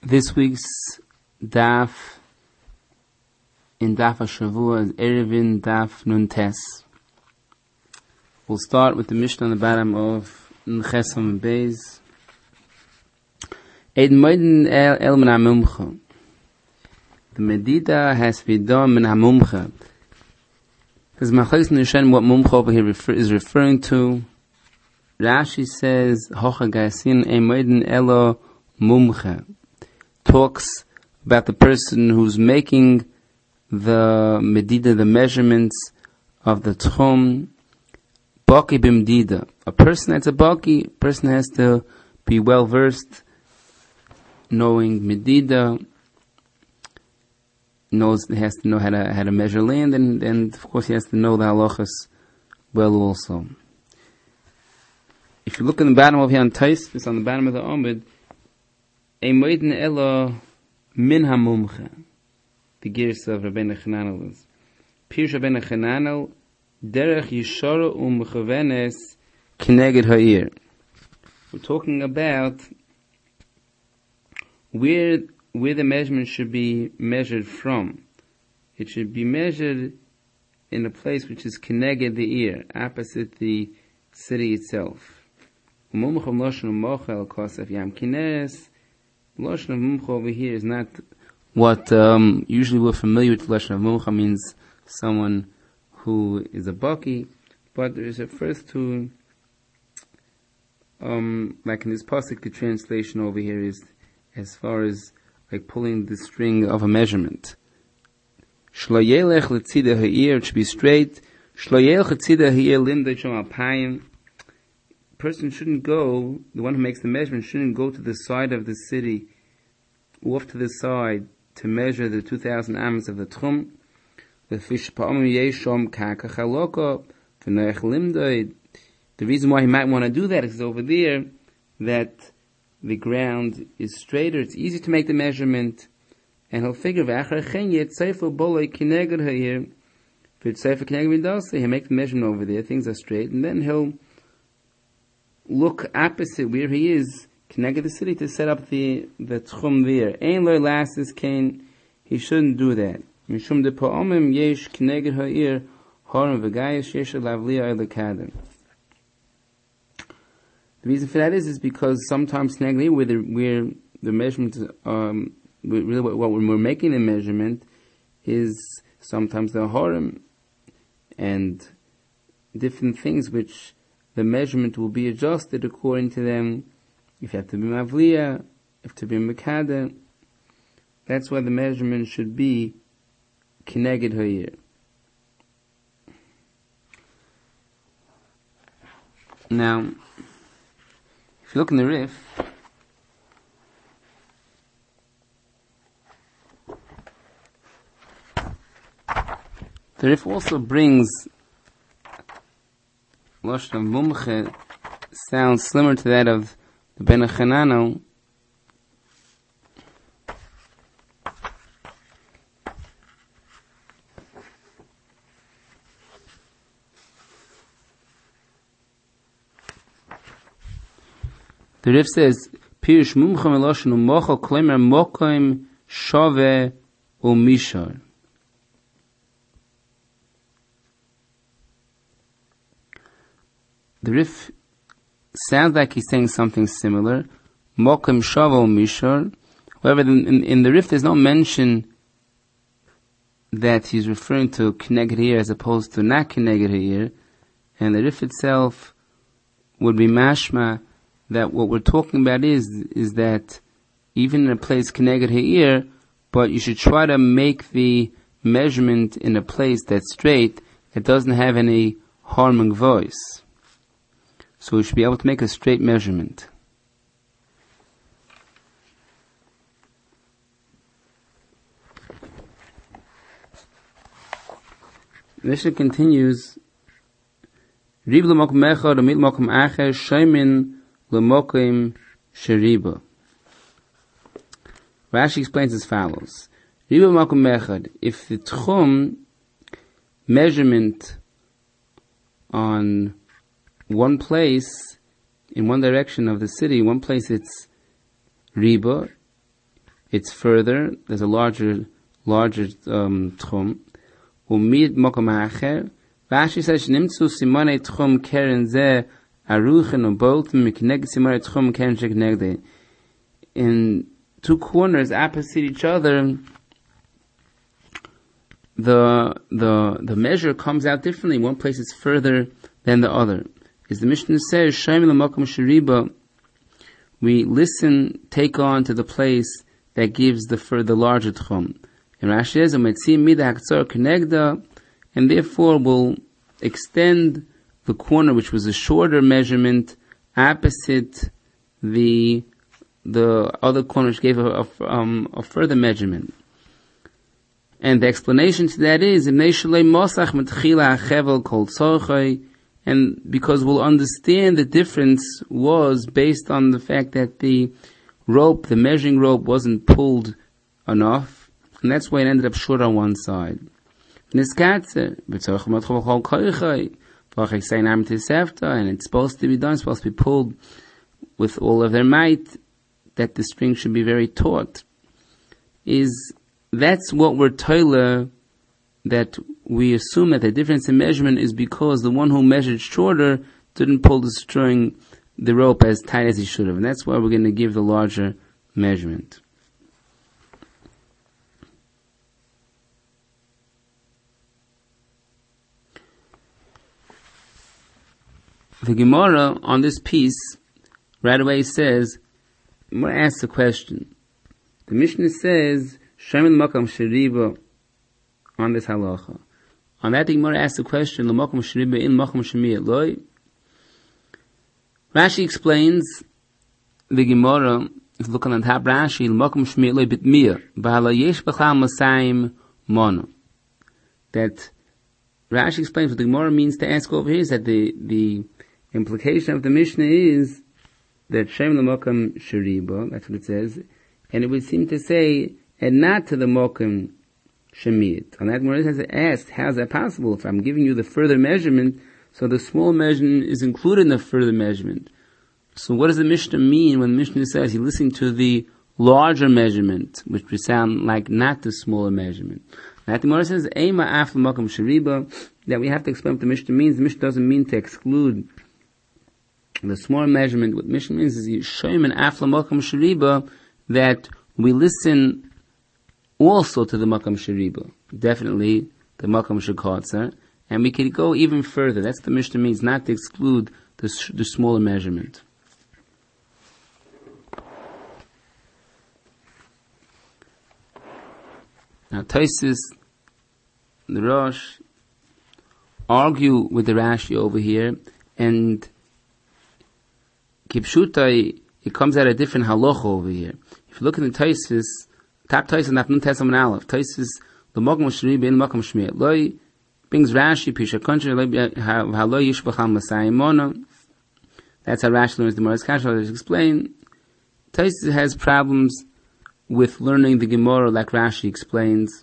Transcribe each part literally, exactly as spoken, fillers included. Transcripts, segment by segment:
This week's daf in Daf HaShavua is Erevin Daf Nun Tes. We'll start with the Mishnah on the bottom of Nchesam Beis. Eid Moiden El El Min HaMumcha. The Medida has to be done Min HaMumcha. Because Machlokes Nishan, what Mumcha over here refer, is referring to. Rashi says, Hocha Gasin Eid Moiden Elo Mumcha. Talks about the person who's making the medida, the measurements of the tchum, baki b'medida. A person that's a baki, a person has to be well versed, knowing medida, knows he has to know how to how to measure land, and, and of course he has to know the halachas well also. If you look in the bottom of here on Tais, it's on the bottom of the Amud. Eimoiden elo min hamumcha. The gears of Rabbeinu Chananel is Pirush Rabbeinu Chananel derech yishara u'mechavenes k'neged ha'ir. We're talking about where where the measurement should be measured from. It should be measured in a place which is k'neged the ear, opposite the city itself. Umumcham loshen u'mochel kosef yam kines. Lashon of Mumcha over here is not what um, usually we're familiar with. Lashon of Mumcha means someone who is a baki, but there is a first to, um, like in this pasuk, the translation over here is as far as like pulling the string of a measurement. Shlo yelech letzida ha'ir, it should be straight. Shlo yelech letzida ha'ir limdei shom alpayim. Person shouldn't go, the one who makes the measurement shouldn't go to the side of the city, off to the side, to measure the two thousand amos of the tchum. The reason why he might want to do that is over there, that the ground is straighter, it's easy to make the measurement, and he'll figure, he'll make the measurement over there, things are straight, and then he'll look opposite where he is, connected the city, to set up the the tchum there. Ein lo lasses kain, he shouldn't do that. Mishum de pa'omim yesh connected ha'ir harim v'gayas yesh lavliya elakadem. The reason for that is is because sometimes connected where the where the measurement, um, really what, what when we're making the measurement is sometimes the harim and different things which the measurement will be adjusted according to them. If you have to be mavliya, if to be mekada, that's why the measurement should be kineged ha'ir. Now, if you look in the Rif, the Rif also brings Lashon of Mumcha sounds similar to that of the Ben Chananel. The Rif says, Pirush Mumcha Melashon U'mochel Klemer Mokoim Shove U'mishar. The Rif sounds like he's saying something similar. Mokim Shavo Mishar. However, in, in, in the Rif there's no mention that he's referring to Kneged here as opposed to not Kneged here. And the Rif itself would be mashma that what we're talking about is is that even in a place Kneged here, but you should try to make the measurement in a place that's straight, that doesn't have any harming voice. So we should be able to make a straight measurement. The Mishnah continues, Rib l'mokum echad umit mokum acher shaymin l'mokim sheriba. Rashi explains as follows. Rib l'mokum echad, if the tchum measurement on one place, in one direction of the city, one place it's riba, it's further, there's a larger, larger, um, tchum. Umid mokom ha'acher. Rashi says, Nimtzu simone tchum keren ze aruchen ubolten mikneg simone tchum keren sheknegde. In two corners opposite each other, the, the, the measure comes out differently. One place is further than the other. As the Mishnah says, Shaim l'makom sheriba, we listen, take on to the place that gives the for the larger tchum. And Rashi says, "Umetzim mida haktzor kenegda," and therefore will extend the corner, which was a shorter measurement, opposite the the other corner, which gave a, a, um, a further measurement. And the explanation to that is, and because we'll understand the difference was based on the fact that the rope, the measuring rope, wasn't pulled enough, and that's why it ended up short on one side. And it's supposed to be done, it's supposed to be pulled with all of their might, that the string should be very taut. Is that's what we're told, that we assume that the difference in measurement is because the one who measured shorter didn't pull the string, the rope, as tight as he should have. And that's why we're going to give the larger measurement. The Gemara on this piece right away says, I'm going to ask the question. The Mishnah says, Shemin Makam Sheriba, on this halacha. On that, the Gemara asks the question, L'makam Sheriba in Makam Shemiyat Loi. Rashi explains the Gemara, if you look on the top, Rashi, L'makam Shemiyat Loi bitmir, B'hala yesh b'chal masayim mono. That Rashi explains what the Gemara means to ask over here is that the, the implication of the Mishnah is that Shem L'makam Sheriba, that's what it says, and it would seem to say, and not to the Makam Shemiyat. On that, Gemara has asked, how is that possible? If I'm giving you the further measurement, so the small measurement is included in the further measurement. So what does the Mishnah mean when the Mishnah says you're listening to the larger measurement, which would sound like not the smaller measurement? That the Gemara says, Eima af l'makam sheriba, that we have to explain what the Mishnah means. The Mishnah doesn't mean to exclude the smaller measurement. What the Mishnah means is Yishayim and af l'makam sheriba, that we listen also to the makam sheriba, definitely the makam shekatzer, and we can go even further. That's the Mishnah means, not to exclude the, the smaller measurement. Now Taisus, the Rosh, argue with the Rashi over here, and Kipshutai, it comes out a different halacha over here. If you look at the Taisus, Tap Taisus and Afnun Tesam and Aleph, Taisus, the Makam Sheriba in Makam Shemiyat Loi, brings Rashi, Pisha Country, Halo Yishbacham Masayim Mono. That's how Rashi learns the Gemara's Kasha. I'll just explain. Taisus has problems with learning the Gemara like Rashi explains.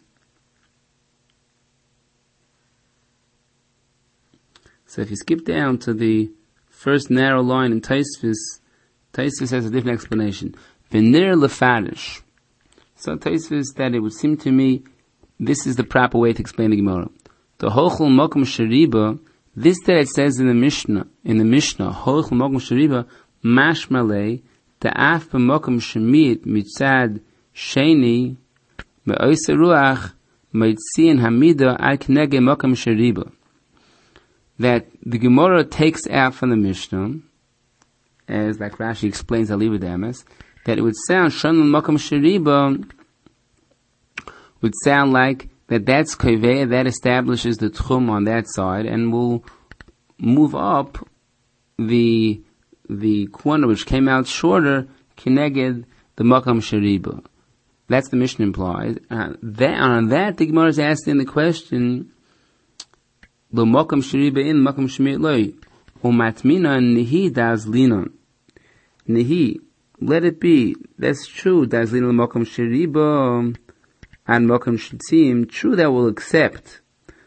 So if you skip down to the first narrow line in Taisus, Taisus has a different explanation. V'nir lefarish. So Taisus that it would seem to me this is the proper way to explain the Gemara. The Hochel Makam Sheriba, this that it says in the Mishnah, in the Mishnah, Hochel Makam Sheriba, Mashmalei, the Af B'Makam Shemiyat Mitzad Sheni, Me'oisa Ruach, Me'itzian Hamida Al Knege Makam Sheriba. That the Gemara takes out from the Mishnah, as like Rashi explains, I'll leave it Damas, that it would sound, Shon Makam Sheriba, would sound like that that's Koveh, that establishes the Tchum on that side, and will move up the, the corner which came out shorter, Kineged, the Makam Sheriba. That's the Mishnah implies. Uh, that, on that, the Gemara is asking the question, the Makam Sheriba in Makam Shemiyat Loi, Umatmina Nihi Das Linon. Nihi, let it be. That's true. Das Linon Makam Sheriba and Makam Shetzim. True that we'll accept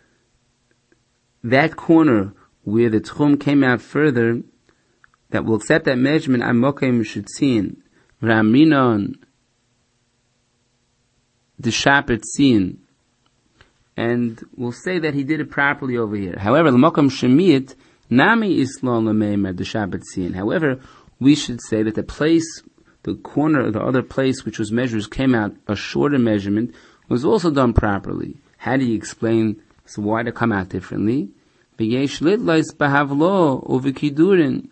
that corner where the Tchum came out further, that we'll accept that measurement on Makam Shetzim. Raminon the Shabbat Tzion, and we'll say that he did it properly over here. However, l'makom shemiyit nami islon l'meimer the Shabbat Tzion. However, we should say that the place, the corner, the other place which was measured came out a shorter measurement, was also done properly. How do you explain so why to come out differently? B'yesh litlois b'havlo uvekidurin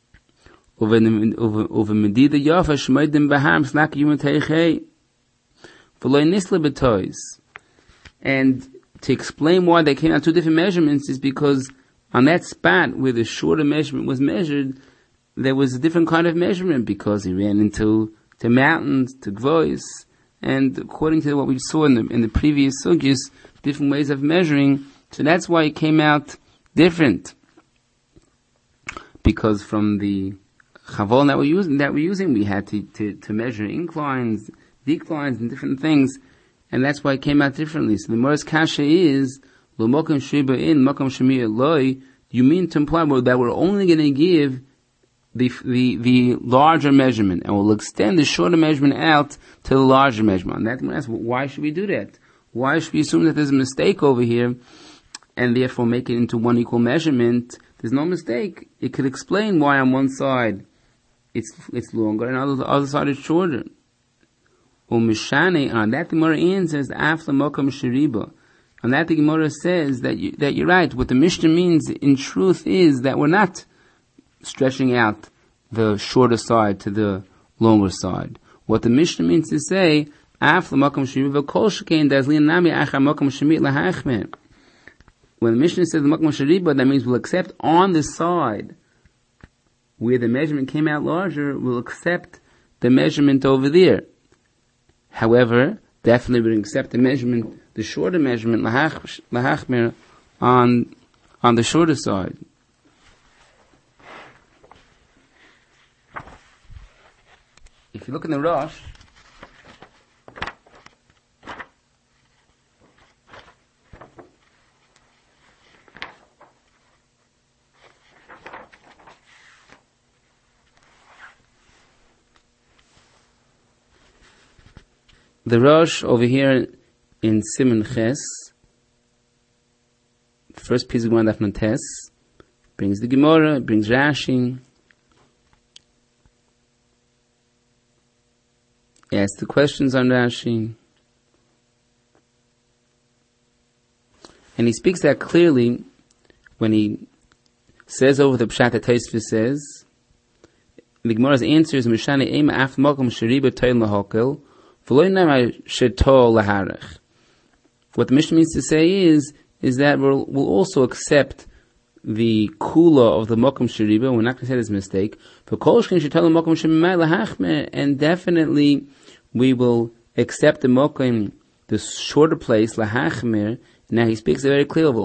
uve medida yafa shmeidim b'ham slak yum teichei v'loy nisle b'tois. And to explain why they came out two different measurements is because on that spot where the shorter measurement was measured, there was a different kind of measurement because he ran into to mountains, to gvois, and according to what we saw in the in the previous sugyas, different ways of measuring. So that's why it came out different. Because from the chavol that we're using, that we're using, we had to, to, to measure inclines, declines, and different things, and that's why it came out differently. So the Morris Kasha is lo mokum sheba in mokum shemi eloi. You mean to imply that we're only going to give the the the larger measurement, and we'll extend the shorter measurement out to the larger measurement. And that, that's why should we do that? Why should we assume that there's a mistake over here, and therefore make it into one equal measurement? There's no mistake. It could explain why on one side it's it's longer and on the other side it's shorter. Umishane, on that the Gemara answers after mokam sheriba. On that the Gemara says that you, that you're right. What the Mishnah means in truth is that we're not stretching out the shorter side to the longer side. What the Mishnah means to say, after mokam sheriba kol shekain dazlin nami achar mokam shemit lahachmer. When the Mishnah says the mokam sheriba, that means we'll accept on the side where the measurement came out larger, we'll accept the measurement over there. However, definitely we'll accept the measurement, the shorter measurement, lahachmer, on, on the shorter side. If you look in the Rosh, the Rosh over here in Siman Ches, first piece of Gemara Daf Tes, brings the Gemara, brings Rashi, asks the questions on Rashi, and he speaks that clearly when he says over the Pshat that Tosfos says. The Gemara's answer is Mishane Ema Af Mokum Sheriba Toyin Lahokel. What the Mishnah means to say is, is that we'll, we'll also accept the kula of the mokum sheriba. We're not going to say it's a mistake. And definitely we will accept the mokum, the shorter place, lahachmer. Now he speaks very clearly.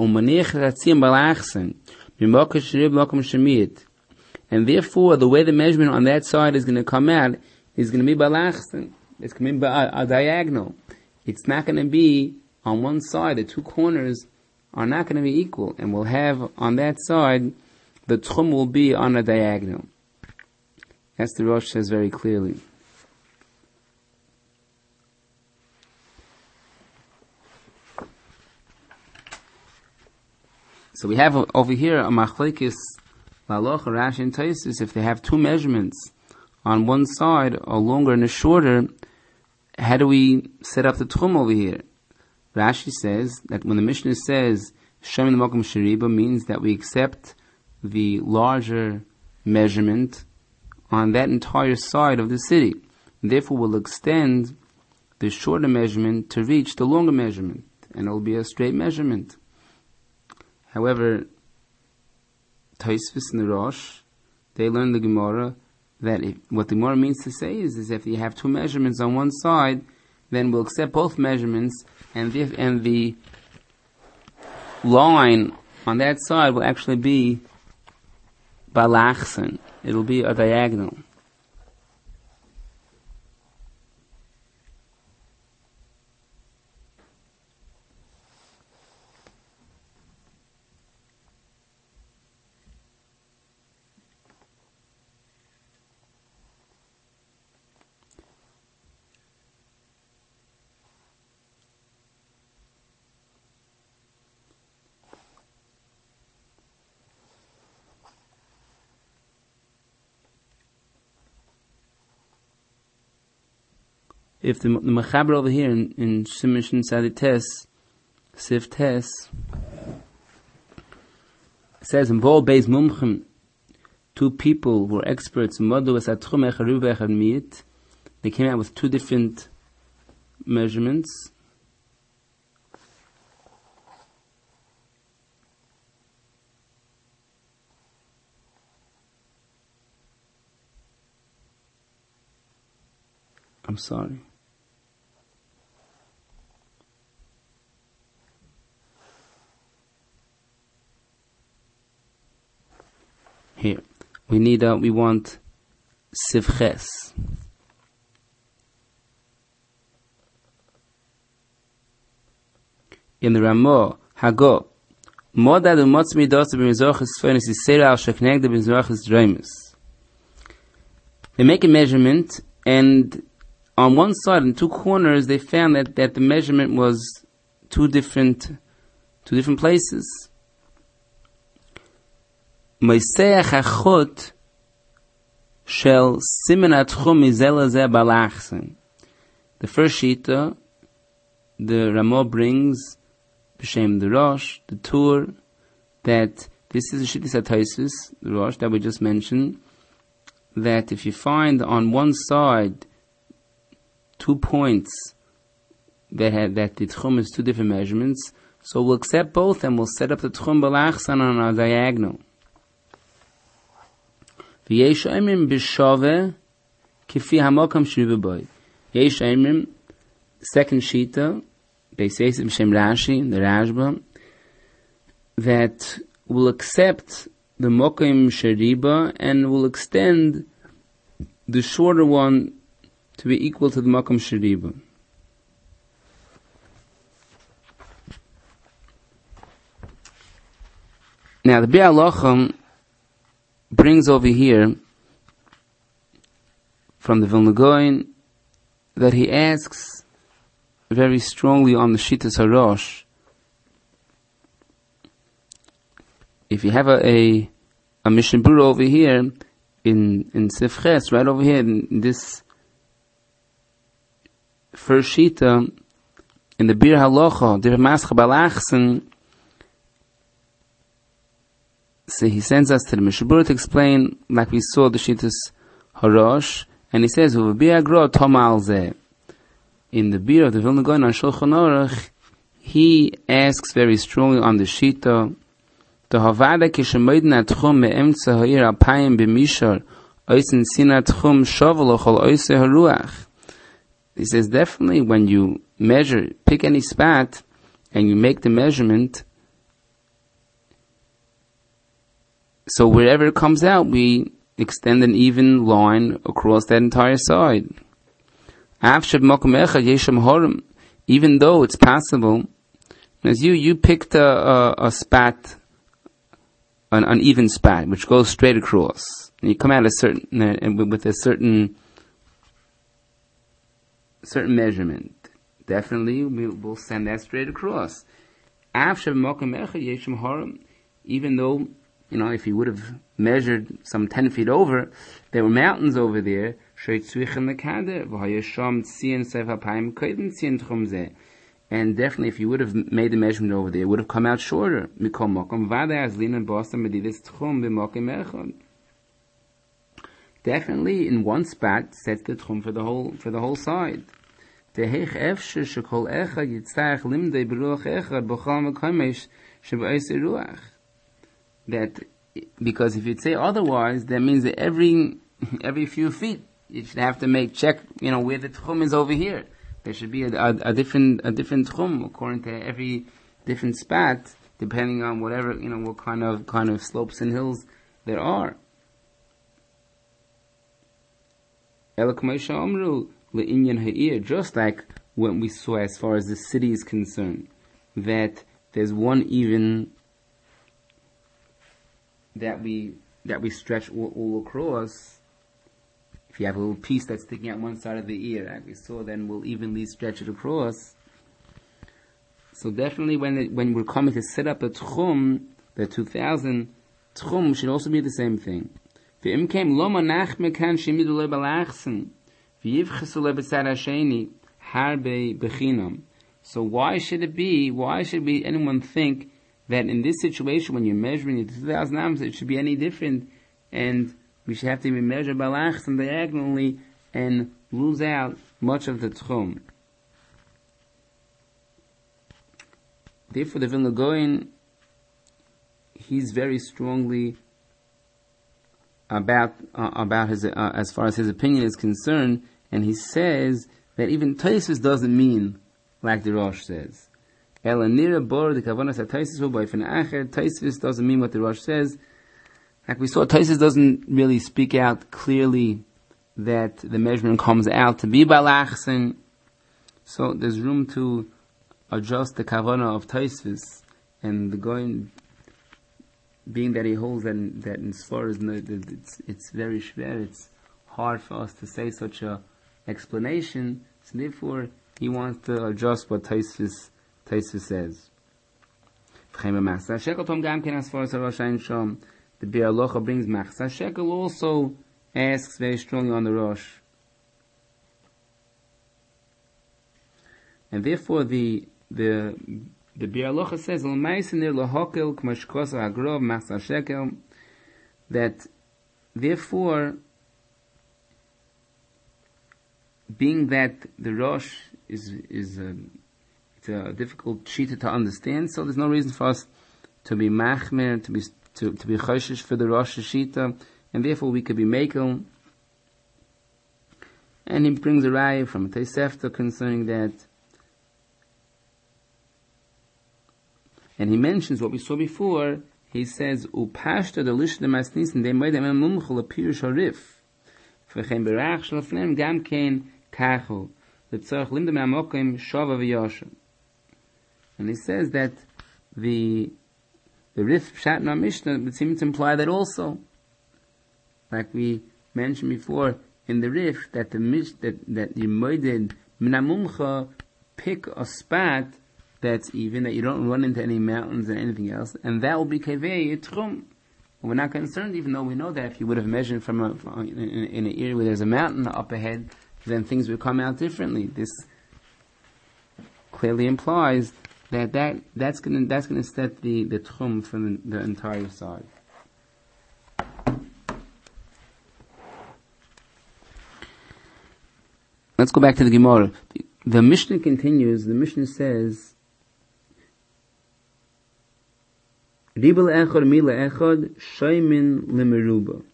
And therefore, the way the measurement on that side is going to come out is going to be balachsen. It's coming by a, a diagonal. It's not going to be on one side. The two corners are not going to be equal, and we'll have on that side the tchum will be on a diagonal. As the Rosh says very clearly. So we have over here a machlekes laloch Rashi and Tosfos. If they have two measurements on one side, a longer and a shorter, how do we set up the tchum over here? Rashi says that when the Mishnah says Shem in the Mokum Sheriba means that we accept the larger measurement on that entire side of the city. And therefore we'll extend the shorter measurement to reach the longer measurement, and it'll be a straight measurement. However, Tosfos and the Rosh, they learn the Gemara that if, what the Gemara means to say is, is if you have two measurements on one side, then we'll accept both measurements, and the, and the line on that side will actually be balachsen. It'll be a diagonal. if the, the Mechaber over here in, in Shimon Sadi Tes, Sif Tes, says in Bol Beis Mumchim, two people who were experts in Modu as Atchum Echad Ruba Echad Miit, they came out with two different measurements. I'm sorry. Here, we need, uh, we want Sivches. In the Ramah, Hago, Modad u'motz midos b'mizorchis furnace is seira al sheknegda b'mizorchis dreimus. They make a measurement, and on one side, in two corners, they found that, that the measurement was two different, two different places. Moiseach achot shel simen atchum mizel hazeh balachsen. The first shita, the Ramah brings b'shem the Rosh, the Tur, that this is a shita sataisis, the Rosh that we just mentioned, that if you find on one side two points that had, that the tchum is two different measurements, so we'll accept both and we'll set up the tchum balachsan on our diagonal. V'yesh oimrim b'shaveh kifi hamokam shriva boy. Yesh oimrim, second shita, they say it b'shem Rashi, the Rashba, that will accept the mokim shariba and will extend the shorter one to be equal to the Makam Shariba. Now the Biur Halacha brings over here from the Vilna Gaon that he asks very strongly on the Shitas HaRosh. If you have a a, a Mishnah Berurah over here in in Sifches, right over here in this first shita, in the Biur Halacha, the Mascha Balachsen, so he sends us to the Mishnah Berurah to explain, like we saw the Shitas HaRosh, and he says, "U'v'biur Agro Toma al Zeh." In the Biur of the Vilna Gaon on Shulchan Aruch, he asks very strongly on the shita, "The Havada kishemoiden atchum me'emtza ha'ir alpayim b'mishar oisen sin atchum shovel ochol oise haruach." He says, definitely when you measure, pick any spot, and you make the measurement, so wherever it comes out, we extend an even line across that entire side. Even though it's possible, as you, you picked a, a, a spot, an uneven spot, which goes straight across, and you come out a certain, uh, with a certain certain measurement, definitely we will send that straight across. Even though, you know, if you would have measured some ten feet over, there were mountains over there, and definitely if you would have made the measurement over there, it would have come out shorter. Definitely, in one spot, sets the tchum for the whole for the whole side. That because if you'd say otherwise, that means that every every few feet you should have to make check, you know, where the tchum is over here. There should be a, a, a different a different tchum according to every different spot, depending on whatever, you know, what kind of kind of slopes and hills there are. Just like when we saw as far as the city is concerned, that there's one even that we that we stretch all, all across. If you have a little piece that's sticking out one side of the ear, like we saw, then we'll evenly stretch it across. So definitely when it, when we're coming to set up a tchum, the two thousand tchum should also be the same thing. If So why should it be, why should be anyone think that in this situation when you're measuring it to two thousand amos it should be any different, and we should have to be measured by lachs and diagonally and lose out much of the tchum. Therefore the Vilna Gaon, he's very strongly about uh, about his uh, as far as his opinion is concerned, and he says that even Tosfos doesn't mean like the Rosh says. Tosfos doesn't mean what the Rosh says. Like we saw, Tosfos doesn't really speak out clearly that the measurement comes out to be balachsin. So there's room to adjust the kavanah of Tosfos, and the going being that he holds that in, that in Sfor is no, it's it's very schwer. It's hard for us to say such a explanation. So therefore, he wants to adjust what Tosfos Tosfos says. As far as the Biur Halacha brings Machzah Shekel also asks very strongly on the Rosh, and therefore the the the Biur Halacha says that therefore, being that the Rosh is is a, it's a difficult shita to understand, so there's no reason for us to be machmer, to be to to be choshesh for the Rosh shita, and therefore we could be mekel. And he brings a raya from Tosefta concerning that, and he mentions what we saw before. He says upashta the lishna masnisin they made them mumchul a pirush harif v'chein berach shlafnem gam kein kachu l'tzarich lindem amokim shava v'yosha. And he says that the the Rif Pshat in our Mishnah would seem to imply that also, like we mentioned before in the Rif, that the mish that that you moeded minamumcha pick a spot that's even, that you don't run into any mountains and anything else, and that will be kaveh yitchum. We're not concerned, even though we know that if you would have measured from, a, from in, in an area where there's a mountain up ahead, then things would come out differently. This clearly implies that, that that's going that's going to set the the tchum from the, the entire side. Let's go back to the Gemara. The, the Mishnah continues. The Mishnah says, "Ribel echad mila echad shaymin lemeruba."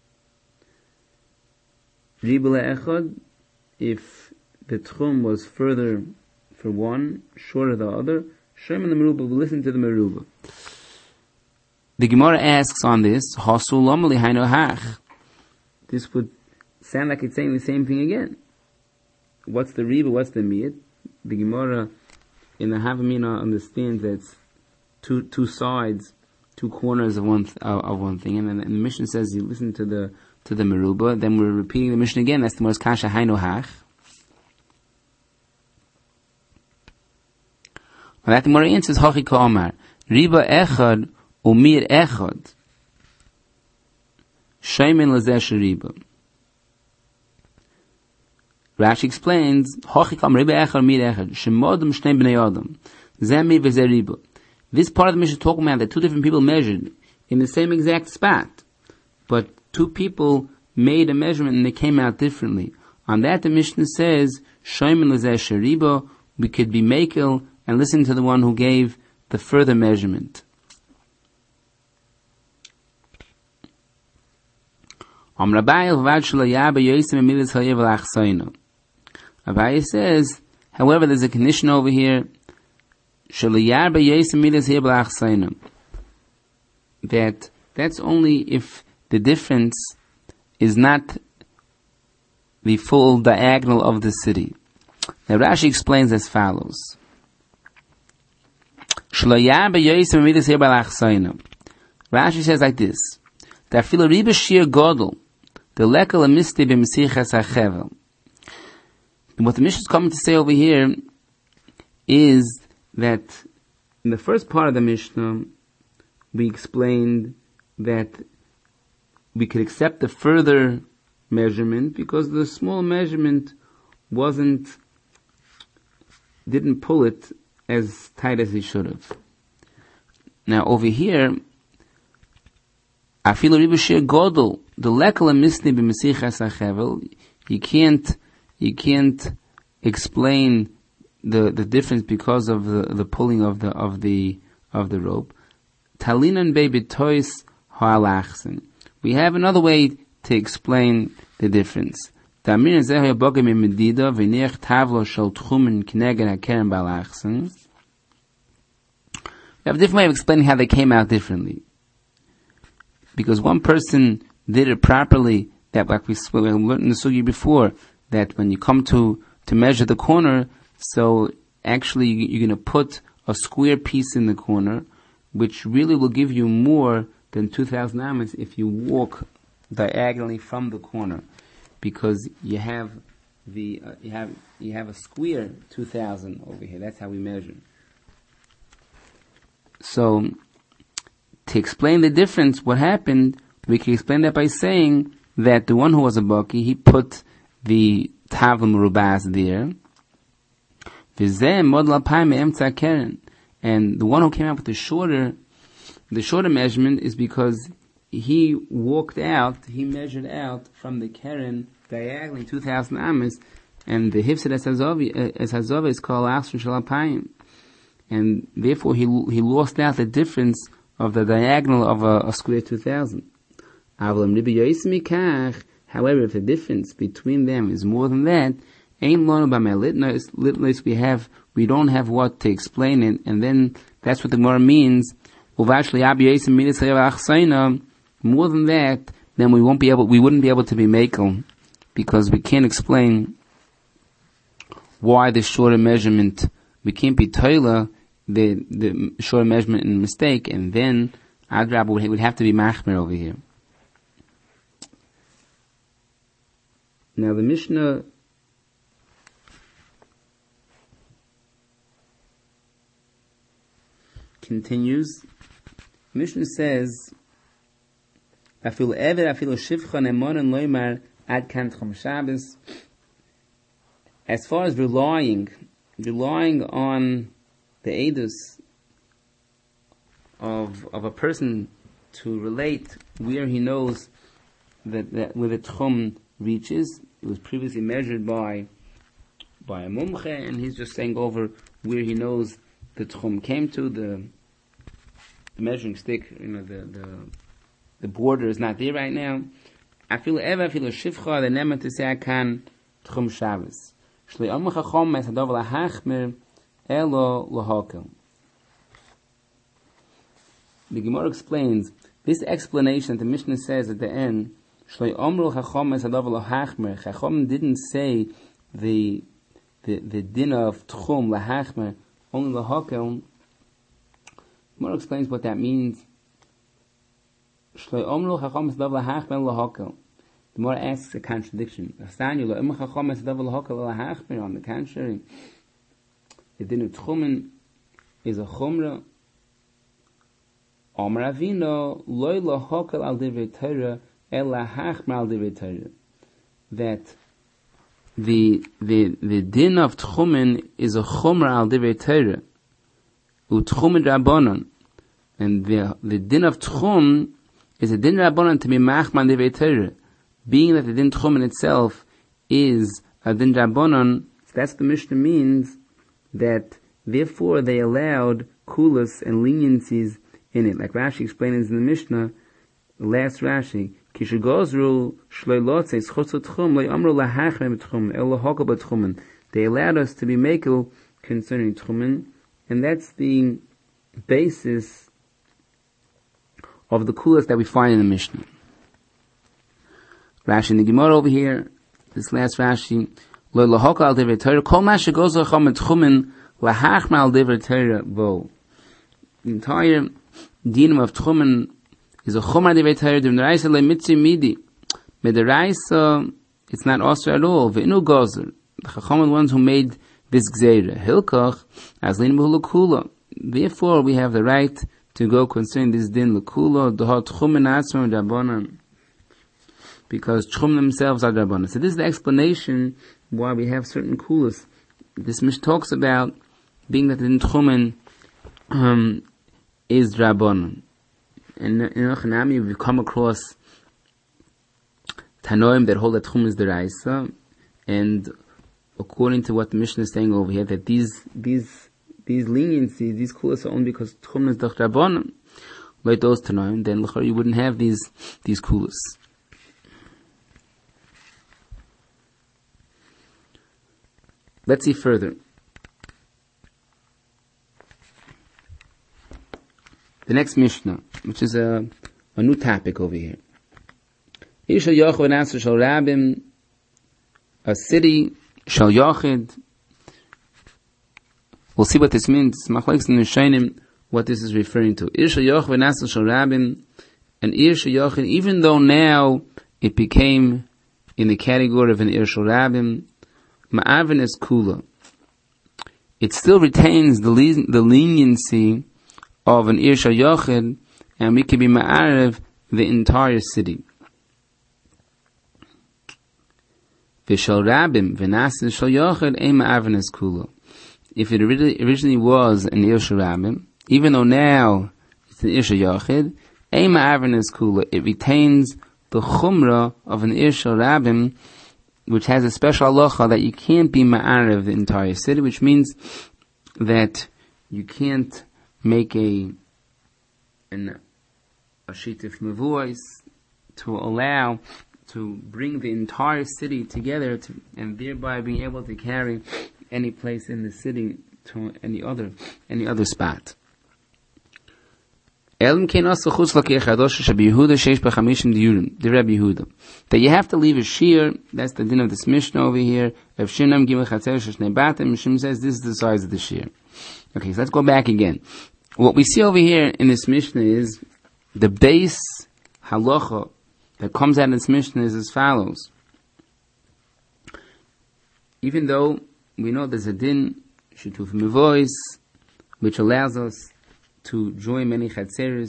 Ribel echad, if the tchum was further for one, shorter the other, shaymin lemeruba will listen to the meruba. The Gemara asks on this, "Hasul lamali haino hach." This would sound like it's saying the same thing again. What's the riba? What's the miyat? The Gemara in the Havamina understands that it's two two sides, two corners of one th- of one thing, and then and the Mishnah says you listen to the to the meruba. Then we're repeating the Mishnah again. That's the most kasha haino hach. That the Gemara answers hachi ka'amar riba echad umir echad shaymin lazesh riba. Rashi explains, this part of the Mishnah is talking about that two different people measured in the same exact spot, but two people made a measurement and they came out differently. On that the Mishnah says, we could be makel and listen to the one who gave the further measurement. Abaye says, however, there's a condition over here, that that's only if the difference is not the full diagonal of the city. Now Rashi explains as follows. Rashi says like this, that fila riba shir godel, the lekel amisti b'mesichas hachevel. And what the Mishnah is coming to say over here is that in the first part of the Mishnah, we explained that we could accept the further measurement because the small measurement wasn't, didn't pull it as tight as he should have. Now over here, afilu ribashir godel, the lekala misni b'mesichas hachevel, you can't, you can't explain the, the difference because of the, the pulling of the, of the, of the rope. Talinan baby tois ha'alachsen. We have another way to explain the difference. We have a different way of explaining how they came out differently. Because one person did it properly, that like we learned in the sugi before, that when you come to, to measure the corner, so actually you're going to put a square piece in the corner, which really will give you more than two thousand amas if you walk diagonally from the corner, because you have the uh, you have you have a square two thousand over here. That's how we measure. So to explain the difference, what happened, we can explain that by saying that the one who was a baki, he put the tavla merubas there, and the one who came out with the shorter, the shorter measurement is because he walked out, he measured out from the keren diagonally two thousand amas, and the hifsid as hazova is called asr shalapayim, and therefore he he lost out the difference of the diagonal of a, a square two thousand. However, if the difference between them is more than that, ain't lono b'melitnos litnos we have we don't have what to explain it, and then that's what the Gemara means. More than that, then we won't be able, we wouldn't be able to be makel, because we can't explain why the shorter measurement, we can't be toila the the shorter measurement in mistake, and then Adrab would, would have to be machmer over here. Now the Mishnah continues. Mishnah says, "Afil ever afil shivcha nemon and loymar ad kan tchum Shabbos." As far as relying, relying on the edus of of a person to relate where he knows that, that where the tchum reaches, it was previously measured by by a mumche, and he's just saying over where he knows the tchum came to, the the measuring stick, you know, the, the, the border is not there right now. I feel ever, I feel a shivcha, the nemer to say I can, tchum Shabbos. Shlei amach hachom es hadov lahachmer, elo lahakel. The Gemara explains, this explanation that the Mishnah says at the end, Shlei amru hachom es hadov lahachmer, Chachom didn't say the, the, the din of tchum lahachmer, only lahakel. Gemara explains what that means. The Gemara asks a contradiction. On the contrary, the din of tchumen is a chumra. Amar Avino loy lahakel al divrei Torah el lahachmer al divrei Torah. That the the the din of tchumen is a chumra al divrei Torah. Utchum Rabbanon, and the the din of tchum is a din Rabbanon to be machman divrei Torah, being that the din tchum in itself is a din Rabbanon. That's the Mishnah means that therefore they allowed kulas and leniencies in it, like Rashi explains in the Mishnah, the last Rashi. Kishagozru shloilotze schotzu tchum lo amru lahachem tchum el lahokal b'tchumen. They allowed us to be makel concerning tchumen. And that's the basis of the kulas that we find in the Mishnah. Rashi in the Gemara over here, this last Rashi, lo lahok al divrei Torah, kol ma shegoz lacham etchumen lahachma al divrei Torah bo. The entire dinam of tchumen is a chumar divrei Torah, the deraisa le mitzri midi. But the deraisa, it's not also at all. Ve'inu gozer. The chacham are the ones who made this gzeira. Hilkoch, as lin b'hu l'kula. Therefore, we have the right to go concerning this din l'kula, d'ha tchumen atzma d'rabanan. because Tchum themselves are Drabanan. So this is the explanation why we have certain kulas. This Mishnah talks about being that in Tchumen um, is Drabanan. And in Achanami we come across Tanoim that hold that Tchum is the Raisa, and according to what the Mishnah is saying over here, that these these these leniencies, these kulas are only because Tchum is the Drabanan. Like those Tanoim, then you wouldn't have these these kulas. Let's see further. The next Mishnah, which is a, a new topic over here. Isha Yochid Nasr Shal Rabim, a city, Shal Yochid. We'll see what this means. Machlekes in the Shainim, what this is referring to. Isha Yochid Nasr Shal Rabim, and Isha Yochid, even though now it became in the category of an Ir Shal Rabim, Ma'avin is Kula. It still retains the le- the leniency of an Ir Shal Yochid, and we can be Ma'arev the entire city. V'shal Rabim v'nasin Shal Yochid ein Ma'avin is Kula. If it originally, originally was an Ir Shal Rabim, even though now it's an Ir Shal Yochid, ein Ma'avin is Kula. It retains the Chumrah of an Ir Shal Rabim, which has a special halacha that you can't be ma'arev the entire city, which means that you can't make a an, a shitif mevuos to allow to bring the entire city together to, and thereby being able to carry any place in the city to any other any other spot. That you have to leave a shear. That's the din of this Mishnah over here. If Shinam Gimel Chatzer Sheshnei Batim, Mishum says this is the size of the shear. Okay, so let's go back again. What we see over here in this Mishnah is the base halacha that comes out of this Mishnah is as follows. Even though we know there's a din Shituf Mevois, which allows us to join many chatzeres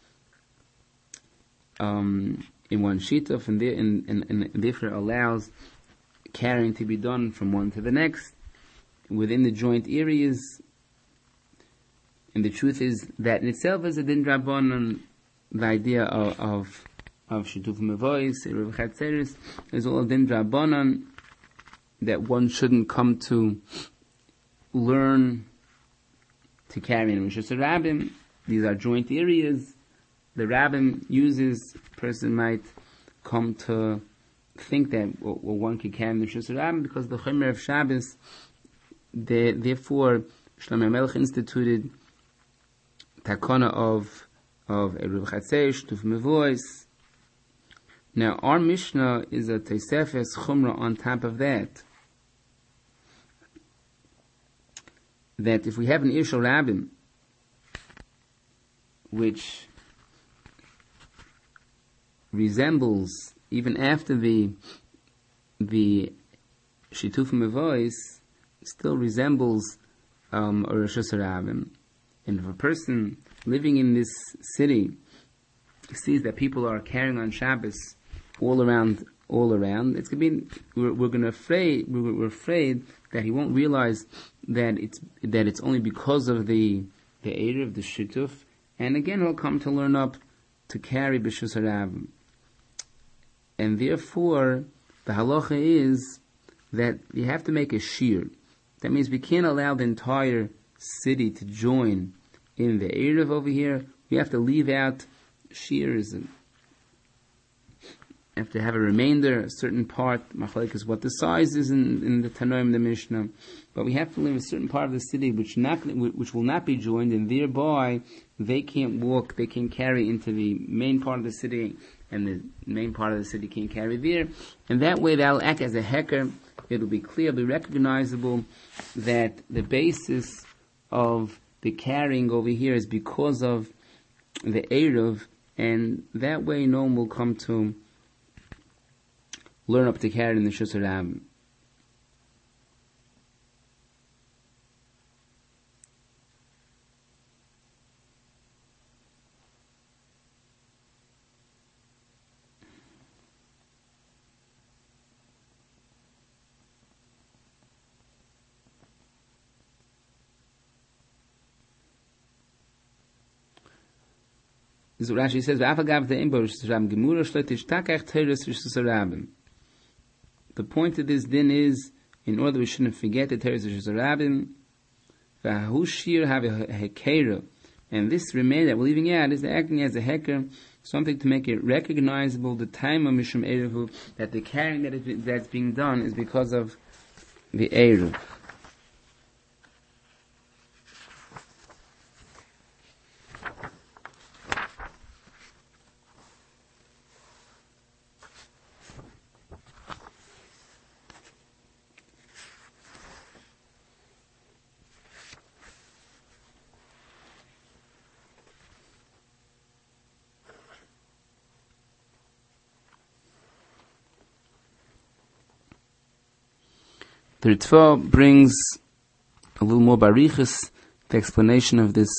um, in one shituf, and, there, and, and, and therefore allows carrying to be done from one to the next within the joint areas. And the truth is that in itself is a din drabanan. The idea of of, of shituf mevois, eruv chatzeres, is all a din drabanan that one shouldn't come to learn to carry in Rishus Rabbim. These are joint areas. The Rabbim uses, person might come to think that well, well, one can carry in the Rishus Rabbim because the Chomer of Shabbos, the, therefore Shlomo Melech instituted takana of of Eruv Chatzei, Shtuf Mevois. Now our Mishnah is a Tosefes Chumrah on top of that. That if we have an Ir Shal Rabim, which resembles, even after the the Shituf Mevois, still resembles um, a Rosh Hashanah. And if a person living in this city sees that people are carrying on Shabbos all around, all around, it's gonna be we're, we're gonna afraid we're, we're afraid that he won't realize that it's that it's only because of the the Eir of the Shituf, and again he'll come to learn up to carry B'Shus Harav. And therefore the halacha is that you have to make a shear. That means we can't allow the entire city to join in the Erev over here. We have to leave out shears and have to have a remainder, a certain part. Machlek is what the size is in, in the Tanoim, the Mishnah. But we have to leave a certain part of the city which not which will not be joined, and thereby they can't walk, they can't carry into the main part of the city, and the main part of the city can't carry there. And that way they'll act as a hecker. It'll be clearly recognizable that the basis of the carrying over here is because of the Erev, and that way no one will come to learn up to carry in the Shus Harabim. This is what Rashi says, "V'afagav the imbo Rishus Rabbim gemura shletish takach teres Rishus Rabbim." The point of this din is, in order we shouldn't forget the teres Rishus Rabbim, v'ahushir have a hekera, and this remain that we're leaving out is acting as a heker, something to make it recognizable. The time of Mishum Erevu, that the carrying that is, that's being done is because of the Erev. The Ritva brings a little more barichus, the explanation of this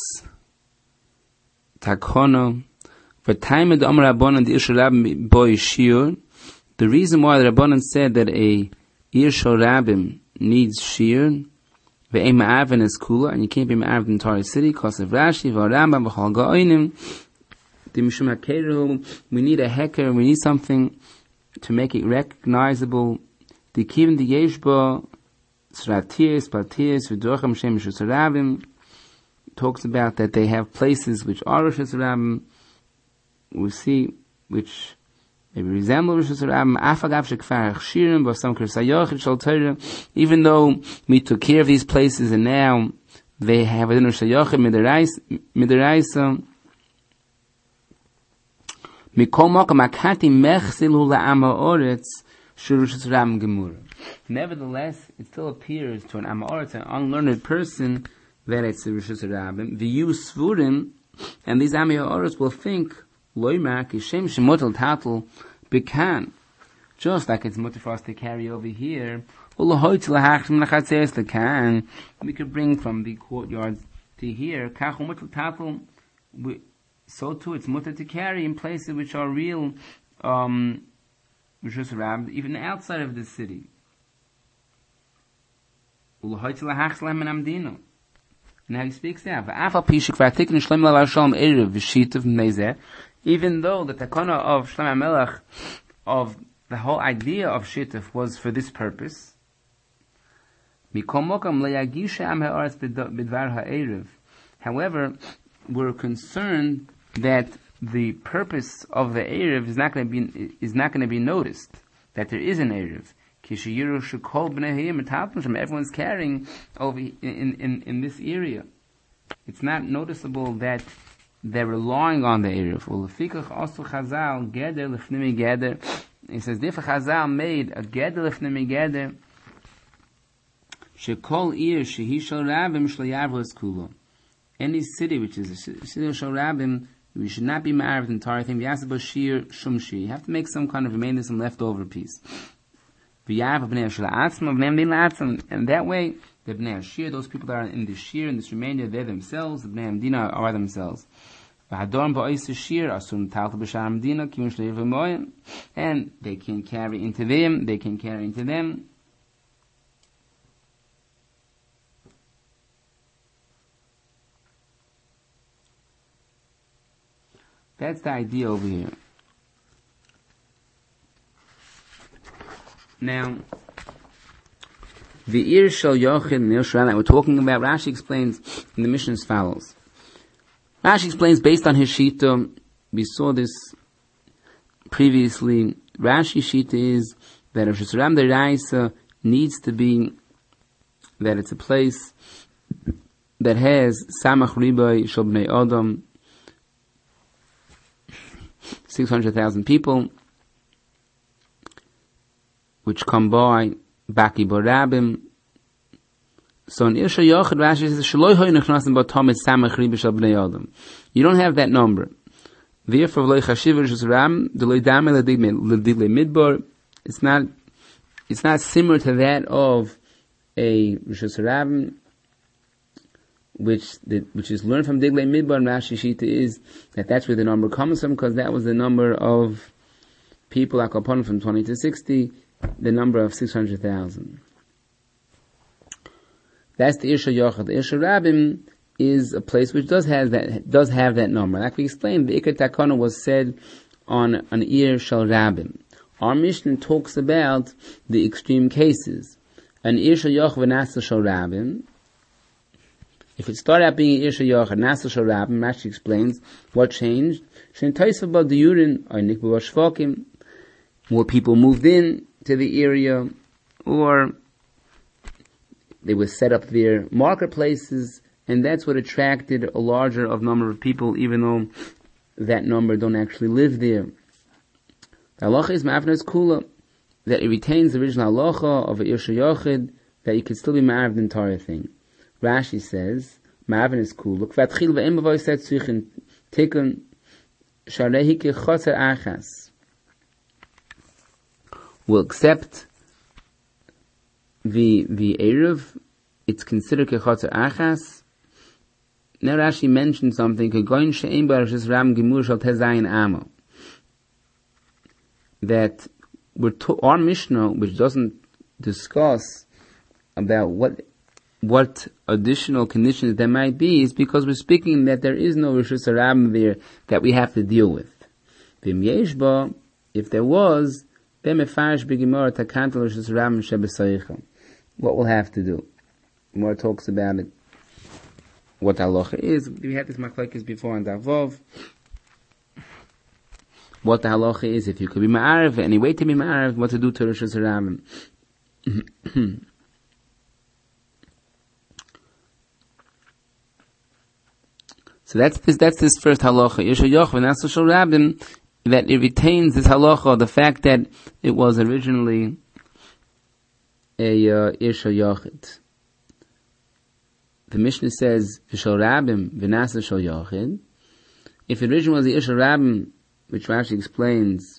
takona. For time of the Amar Rabbanan, the Ishur Rabbim boy shiur, the reason why the Rabbanan said that a Ishur Rabbim needs shiur, ve'em ma'avin is kula, and you can't be ma'avin in the entire city, because of Rashi, v'arambam, v'chal ga'oinim, the Mishum HaKeru, we need a heker, we need something to make it recognizable. The Kivin the Yeshba, Sratias, Patias, Vidorcham Shem Rishus Rabbim, talks about that they have places which are Rishus Rabbim, we see, which maybe resemble Rishus Rabbim, Afagav Shekfar Shirim, Vasam Kirsayochid Shal Torah, even though we took care of these places and now they have a dinner Shayochid Midaraisa, Mikol Mokam Akati Mechzilu La'ama Oretz, nevertheless, it still appears to an Amoritz, an unlearned person, that it's a Rishus Rabbim. The use Svurim, and these Amoritz will think, Loimak, Ishem Shemotel Tatel, Bekan, just like it's mutter for us to carry over here. We could bring from the courtyard to here, so too it's mutter to carry in places which are real, um, Rishus Rabbim, even outside of the city. And how he speaks now. Even though the takana of Shlomo HaMelech, of the whole idea of Shittif was for this purpose, however, we're concerned that the purpose of the Erev is not going to be is not going to be noticed, that there is an Erev. Everyone's carrying over in, in, in this area. It's not noticeable that they're relying on the Erev. It says, Difa Chazal made a Geder Lefnei Geder, Shekol Ir Shehi Shel Rabbim Shlo Yavros Kulo. Any city which is a city of Shel Rabbim, we should not be ma'ariv the entire thing. You have to make some kind of remainder, some leftover piece. And that way, the Bnei Ashir, those people that are in the Shir, in this remainder, they're themselves, the Bnei Amdina are themselves. And they can carry into them, they can carry into them. That's the idea over here. Now, the Ir Shel Yochid and Ir Shel that we're talking about, Rashi explains in the Mishnah as follows. Rashi explains based on his Shita, we saw this previously, Rashi Shita is that Rosh Hashanah the Raisa needs to be, that it's a place that has Samach Riboy Shel Bnei Adam, six hundred thousand people, which come by, Baki Borabim. So in Isha Yochid, Rashi says, Shaloi hoi nechnasim b'tomit samach ribi shel bnei Adam. You don't have that number. Therefore, v'loi chashiv rishus ram, d'loi dame l'digle midbar. It's not, it's not similar to that of a rishus ram, which the, which is learned from Diglei Midbar. And Rashi Shita is that that's where the number comes from, because that was the number of people Akapon from twenty to sixty, the number of six hundred thousand. That's the Isha Yochad. The Isha Rabbim is a place which does have that does have that number. Like we explained, the Iker Takana was said on an Ir Shal Rabim. Our Mishnah talks about the extreme cases. An Ir Shal Yoch v'Nasa Shal Rabim. If it started out being an Ir Shal Yoch and Nasa Shal Rabim, Rashi explains what changed. Shen Toisa Ba Diyurin or Nikbu Shvokim. More people moved in to the area, or they would set up their marketplaces, and that's what attracted a larger of number of people, even though that number don't actually live there. The halacha is ma'avnes kula, that it retains the original halacha of a Ir Shal Yochid, that you could still be ma'av the entire thing. Rashi says, ma'avnes kula, kvatchil ve'em b'voy set tzichin tikun sharehi ke chotzer achas. Will accept the the Erev, it's considered kechotzer achas. Now Rashi mentioned something, kegoin she'ein b'arashis ram gemur shal tezayin amo. That we're to, our Mishnah, which doesn't discuss about what what additional conditions there might be, is because we're speaking that there is no rishus harabim there that we have to deal with. V'im yesh ba, if there was, what we'll have to do. More talks about it. What halacha is. We had this machlokes before on Davov. What the halacha is, if you could be ma'arev, any way to be ma'arev, what to do to Rosh Hashanah. So that's this, that's this first halacha. Yesha Yoch v'Nasa Shal Rabim, that it retains this halacha, the fact that it was originally a uh, Ir Shal Yochid. The Mishnah says, V'shal Rabim v'Nasa Shal Yochid. If it originally was the Ir Shal Rabim, which Rashi explains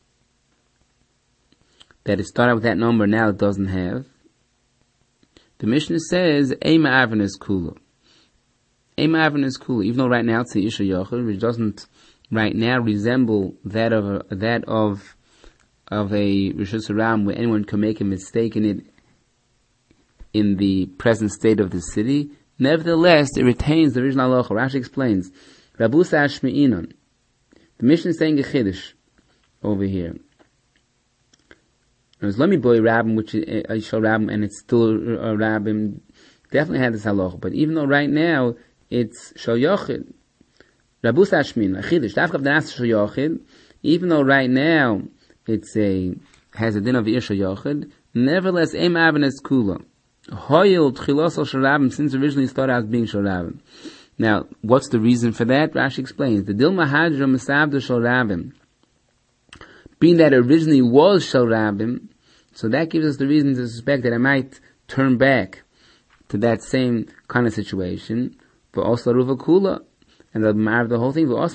that it started with that number, now it doesn't have. The Mishnah says, Eima Avanis Kula. Eima Avanis Kula, even though right now it's the Ir Shal Yochid, which doesn't right now resemble that of a, that of of a Rishus Haram, where anyone can make a mistake in it in the present state of the city. Nevertheless, it retains the original halacha. Rashi explains, Rabusa Ashmi'inon. The Mishnah is saying a chiddush over here. There's Lami Boy Rabbim, which is a Shal Rabbim, and it's still a Rabbim. Definitely had this halacha, but even though right now it's Shal Yochid, Rabus Ashmin, a chiddush, dafka v'Nasa Shal Yochid, even though right now it's a has a din of Ir Shal Yochid, nevertheless, Eim Avanes Kula. Hoyel Tchilos Shal Rabim, since originally started out as being Shal Rabim. Now, what's the reason for that? Rashi explains, the Dilma Hadra Masavda Shal Rabim, being that originally was Shal Rabim, so that gives us the reason to suspect that I might turn back to that same kind of situation, but also Ruva Kula, and they'll marv the whole thing. We're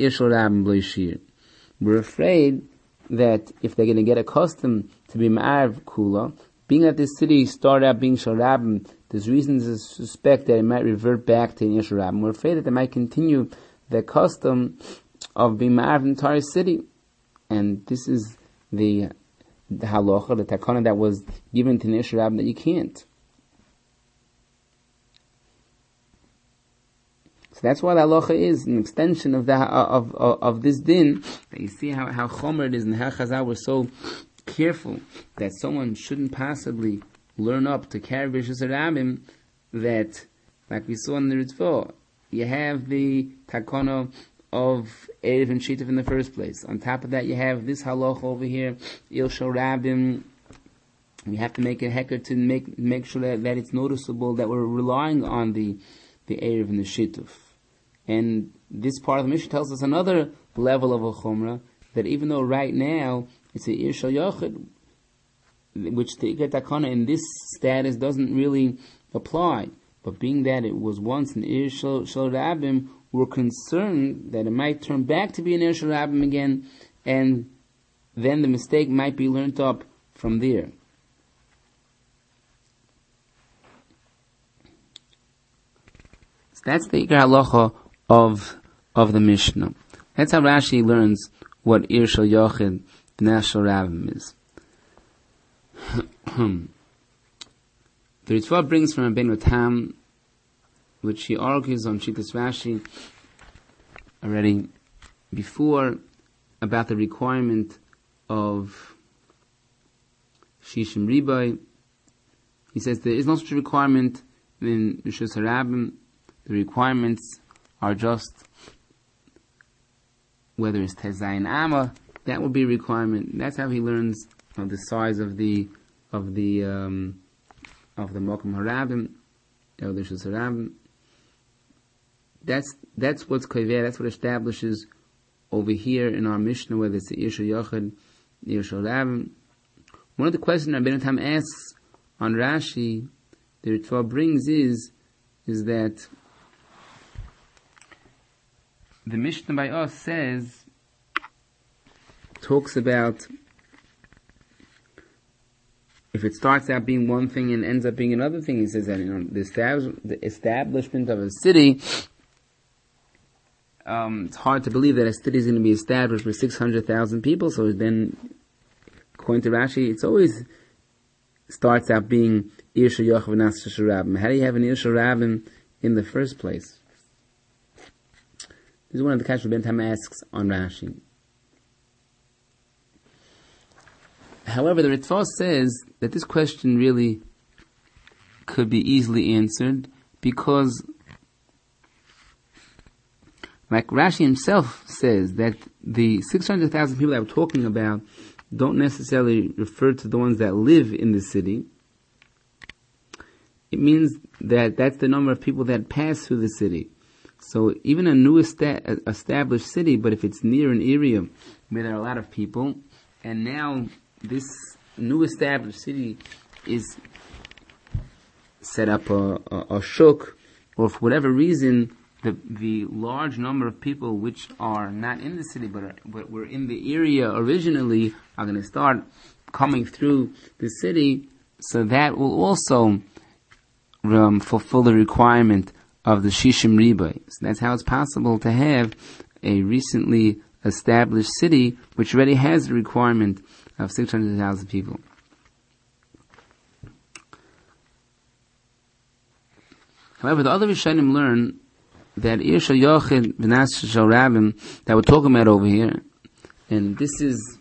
afraid that if they're going to get accustomed to be marv kula, being that this city started out being Shal Rabim, there's reasons to suspect that it might revert back to Shal Rabim. We're afraid that they might continue the custom of being marv the entire city, and this is the the halacha, the takana that was given to Shal Rabim, that you can't. So that's why the halacha is an extension of the of of, of this din. That you see how how chomer it is, and how Chazal was so careful that someone shouldn't possibly learn up to carry Rishus Harabim. That, like we saw in the Ritzvah, you have the takana of Erev and Shituf in the first place. On top of that, you have this halacha over here, Ir Shal Rabim. We have to make a hecker to make make sure that, that it's noticeable that we're relying on the the Erev and the Shituf. And this part of the Mishnah tells us another level of a chumrah, that even though right now it's a Ir Shal Yochid, which the Iker Takana in this status doesn't really apply, but being that it was once an Ir Shal Rabim, we're concerned that it might turn back to be an Ir Shal Rabim again, and then the mistake might be learnt up from there. So that's the Iker Halacha of of the Mishnah. That's how Rashi learns what Ir Shal Yochid v'Nasa Shal Rabim is. The Ritzvah brings from Rabbeinu Tam which he argues on Shittas Rashi already before about the requirement of Shishim Ribai. He says there is no such requirement in Rishus HaRabim. The requirements are just whether it's Tezayin Amma, that would be a requirement. That's how he learns of the size of the of the um, of the Mokum HaRabim, or the Rishus HaRabim. That's that's what's kover. That's what establishes over here in our Mishnah whether it's the Irsha Yochid, the Irsha Rabim. One of the questions Rabbeinu Tam asks on Rashi, the Ritva brings is is that the Mishnah by us says talks about if it starts out being one thing and ends up being another thing. He says that, you know, the, establish, the establishment of a city, um, it's hard to believe that a city is going to be established with six hundred thousand people. So then, according to Rashi, it's always starts out being Irsha Yochav Nas Rabim. How do you have an Irsha Rabim in the first place? This is one of the questions Ben Tam asks on Rashi. However, the Ritva says that this question really could be easily answered because, like Rashi himself says, that the six hundred thousand people that we're talking about don't necessarily refer to the ones that live in the city. It means that that's the number of people that pass through the city. So even a new esta- established city, but if it's near an area where there are a lot of people, and now this new established city is set up a, a, a shuk, or for whatever reason, the the large number of people which are not in the city but are, but were in the area originally are going to start coming through the city, so that will also um, fulfill the requirement of the Shishim Ribai. So that's how it's possible to have a recently established city which already has the requirement of six hundred thousand people. However, the other Rishonim learn that Irsha Yochid V'Nas Shal Rabim that we're talking about over here, and this is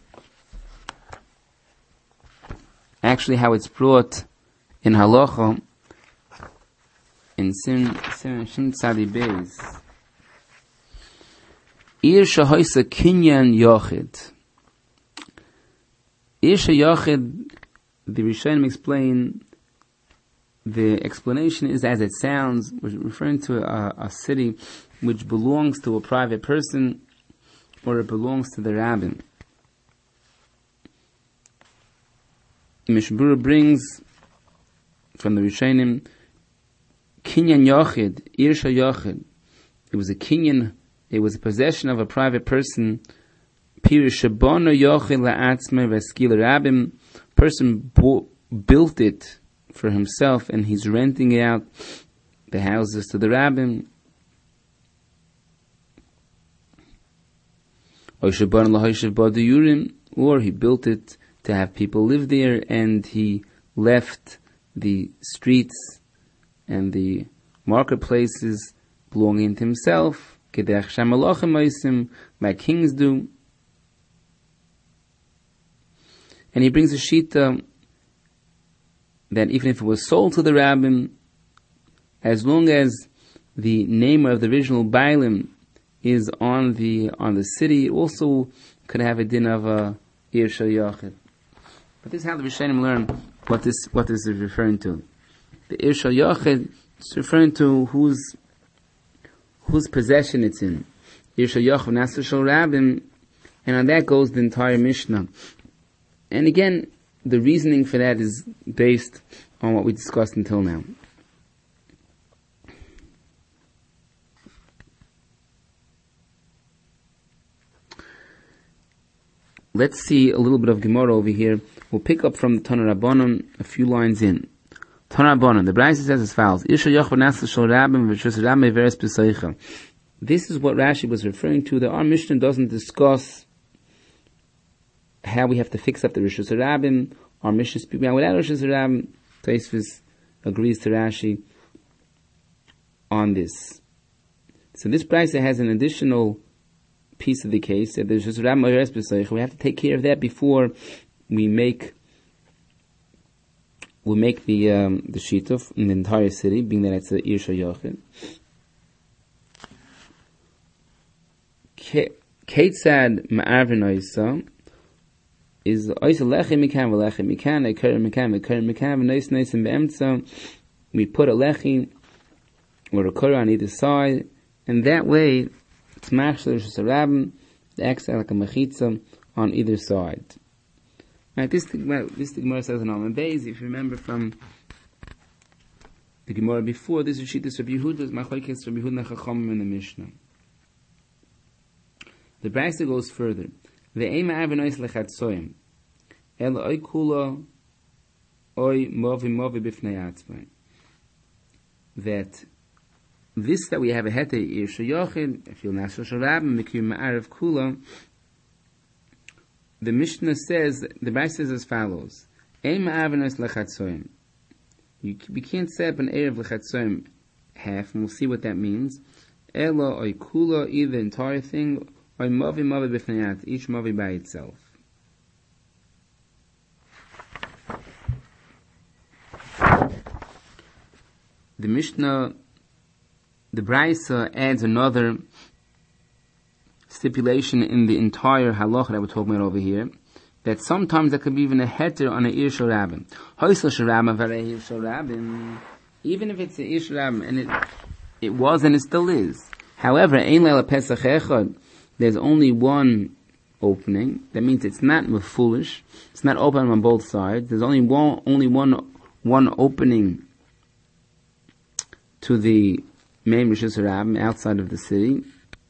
actually how it's brought in Halacha in Sim Sim Shin Tzadi Beis. Irsha Hoysa Kinyan Yochid. Irsha Yochid, the Rishonim explain, the explanation is as it sounds, referring to a, a city which belongs to a private person or it belongs to the rabbin. Mishbura brings from the Rishonim Kinyan Yochid, Irsha Yochid. It was a kinyan, it was a possession of a private person. Pirish Shabono Yochid La'atzme Veskil Rabbim. Person bo- built it for himself and he's renting out the houses to the rabbin. Or he built it to have people live there and he left the streets and the marketplaces belonging to himself, like kings do. And he brings a shita that even if it was sold to the rabbin, as long as the name of the original bailim is on the on the city, it also could have a din of a Irsha Yochid. But this is how the Rishonim learn what this what this is referring to. The Irsha Yochid is referring to whose whose possession it's in. Irsha Yochid Nasr Shal Rabbim, and on that goes the entire Mishnah. And again, the reasoning for that is based on what we discussed until now. Let's see a little bit of Gemara over here. We'll pick up from the Tana Rabbanon a few lines in. Tana Rabbanon, the Brayso says as follows: This is what Rashi was referring to. That our Mishnah doesn't discuss how we have to fix up the Rishus HaRabim. Our Mishnah speaks about without Rishus HaRabim. Tosfos agrees to Rashi. on this. So this brisa has an additional piece of the case that there's just Ram Oyeres B'Soich. We have to take care of that before we make we make the um, the shituf in the entire city, being that it's the Ir Shayochin. Ketzad Ma'arvin Oisa is Oisa Lechem Mikan V'Lechem Mikan Eker Mikan Eker Mikan V'Nois Noisim Be'emtza. We put a lechem or a korah on either side, and that way it's machshel Rishus Harabim, the extra like a mechitza on either side. Right, this this the Gemara says in Alman Beis. If you remember from the Gemara before, this is Shittas Rabbi Yehuda's Machlokes Rabbi Yehuda Chachamim in the Mishnah. The Brisa goes further. Ve'ema avenois lechatzoyim el oy kula oy movi movi b'fnei atzmai. That this that we have a hete ir shayochin, if you'll nasher sharabim mikrim ma'arav kula. The Mishnah says, the Brisa says as follows: Ema avenois lechatzoyim. You we can't set up an erev lechatzoyim half, and we'll see what that means. Ela oy kula, either the entire thing. Mavi mavi b'fnei, each mavi by itself. The Mishnah, the Brisa adds another stipulation in the entire halacha that we're talking about over here, that sometimes there could be even a heter on an ir shorabim. Hoysel shorabim v'rei ir shorabim. Even if it's an ir shorabim, and it it was and it still is. However, ein leila pesach echad. There's only one opening. That means it's not foolish. It's not open on both sides. There's only one, only one, one opening to the main Rishus Harabim outside of the city.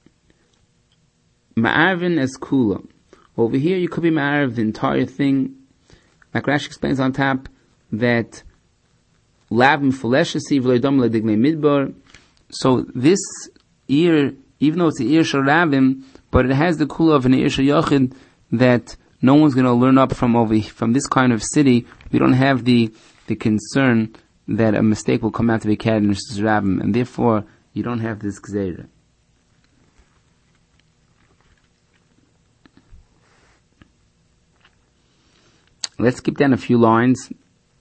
Ma'arvin as kula. Over here, you could be ma'arv the entire thing. Like Rashi explains on top that lavim fuleshasi v'loidom ledignei midbar. So this ear, even though it's the ear sharabim, but it has the kula of an Ir Shayochin that no one's going to learn up from over from this kind of city. We don't have the the concern that a mistake will come out to be carried in Rishus Harabim, and therefore you don't have this gzeira. Let's skip down a few lines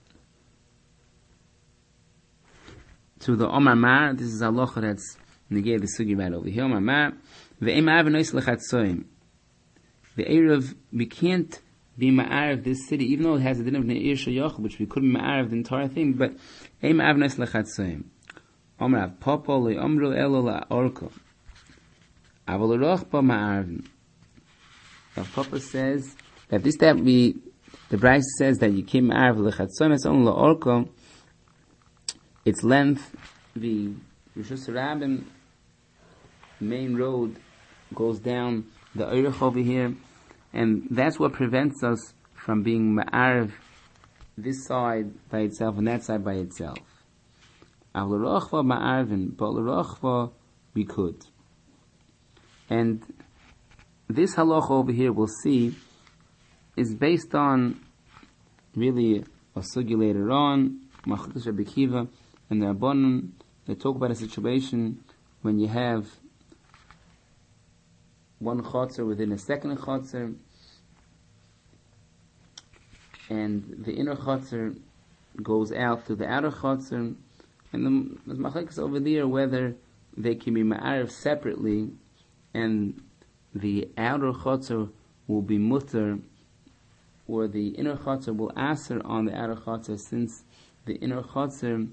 to the Omar Mar. This is halacha that's negay the sugi right over here. Omar Mar. The Erev, we can't be ma'arav this city, even though it has a din of ne'ir shayoch, which we couldn't ma'arav the entire thing, but Eim avnes lechatzoyim. Omrav, popo le'omru elo la'orko. Avol rochpa ma'aravim. Rav Papa says that this that we, the Brisa says that you can't ma'arav lechatzoyim, it's only la'orko. Its length, the Rishus Harabim main road goes down the Eirich over here, and that's what prevents us from being ma'arv this side by itself and that side by itself. Av l'rochva ma'arvin, but l'rochva we could. And this halacha over here, we'll see, is based on really a sugi later on, Machlokes Rabbi Akiva and the Rabbanon. They talk about a situation when you have one chotzer within a second chotzer, and the inner chotzer goes out to the outer chotzer, and the, the machlokes over there whether they can be ma'arif separately, and the outer chotzer will be mutter, or the inner chotzer will aser on the outer chotzer, since the inner chotzer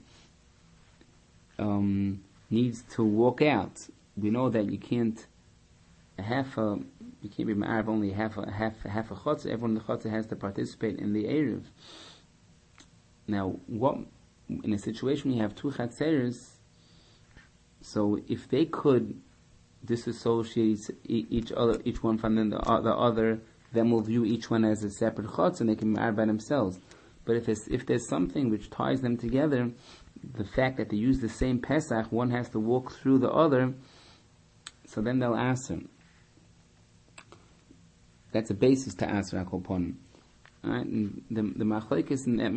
um, needs to walk out. We know that you can't half a, you can't be ma'arif only half a half half a chotzer. Everyone in the chotzer has to participate in the erev. Now, what in a situation when you have two chatzeres, so if they could disassociate each other, each one from the, the other, then we'll view each one as a separate chotzer, and they can be ma'arif by themselves. But if it's, if there's something which ties them together, the fact that they use the same Pesach, one has to walk through the other, so then they'll answer. That's a basis to answer Akoponim. Right? And the the machlokes in that Mishnah over there is whether regular moteres b'mkayma answer shleb b'mkayma or not.